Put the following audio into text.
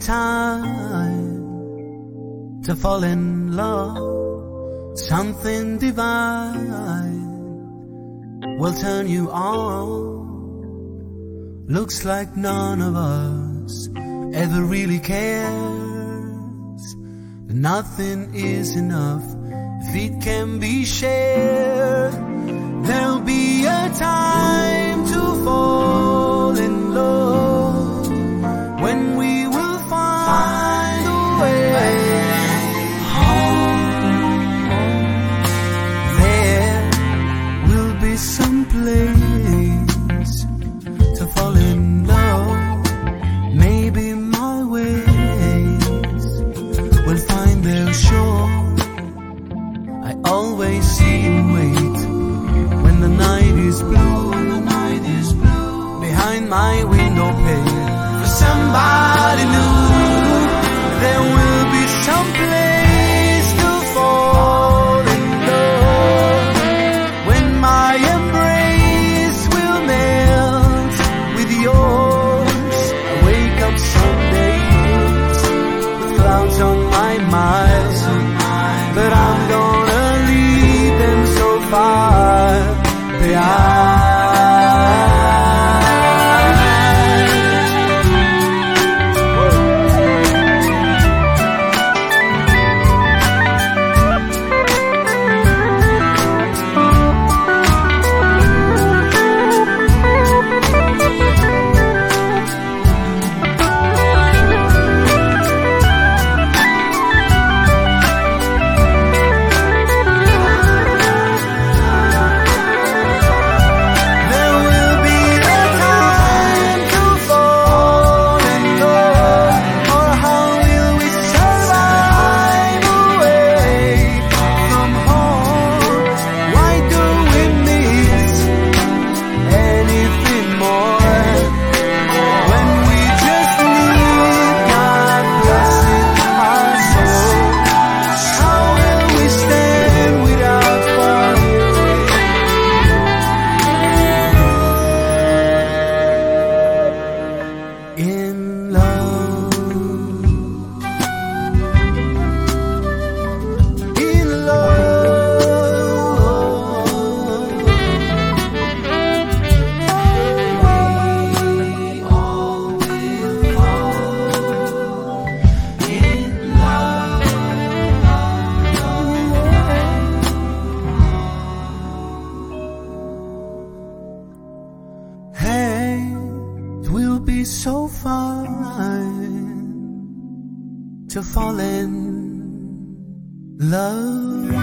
time to fall in love. Something divine will turn you on. Looks like none of us ever really cares. But nothing is enough if it can be shared. There'll be a time to fall in love when we will find a way home. There will be some place to fall in love. Maybe my ways will find their shore. I always see and wait when the night is blue, behind my window pane for somebody new. There will be some place to fall in love when my embrace will melt with yours. I wake up some days with clouds on my mind, but I'm gonna leave them so far behind. So fine to fall in love.